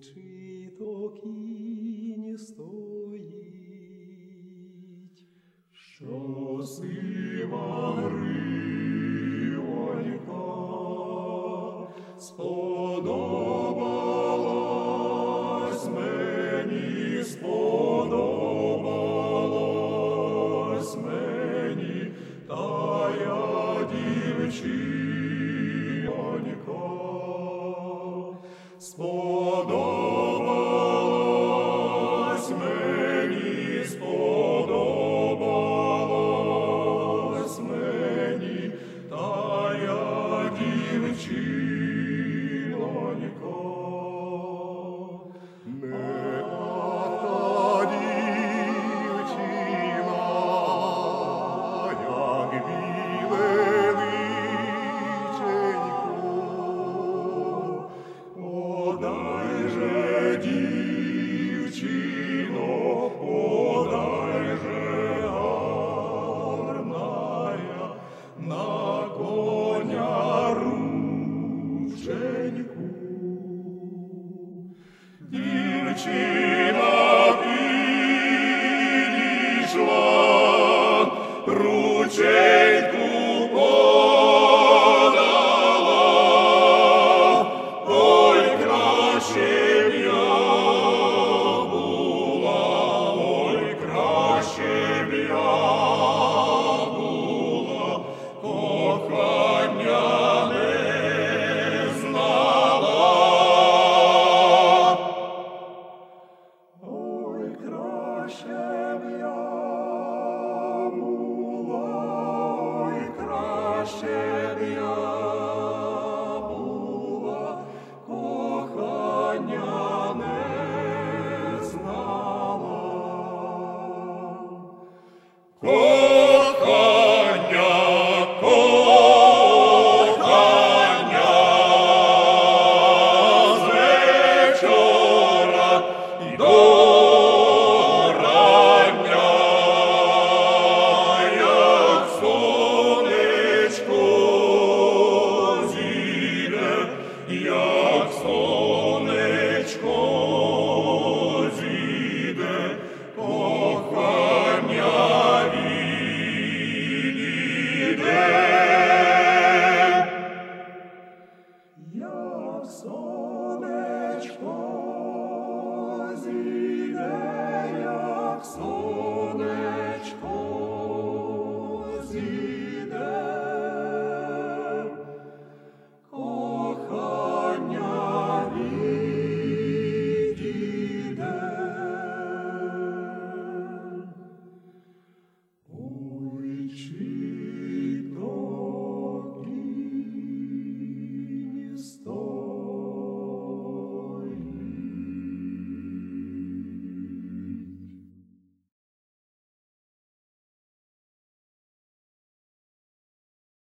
чи то кінь стоїть, що сива гривонька сподобалась мені, сподобалась мені, та я дівчинонька. Сподобалась мені, сподобалась мені, та я дівчинонька. Не та дівчина, як білеличенько, подай же, дівчино, подай же гарная, на коня рученьку. Дівчина підійшла, рученьку подала, ой, краще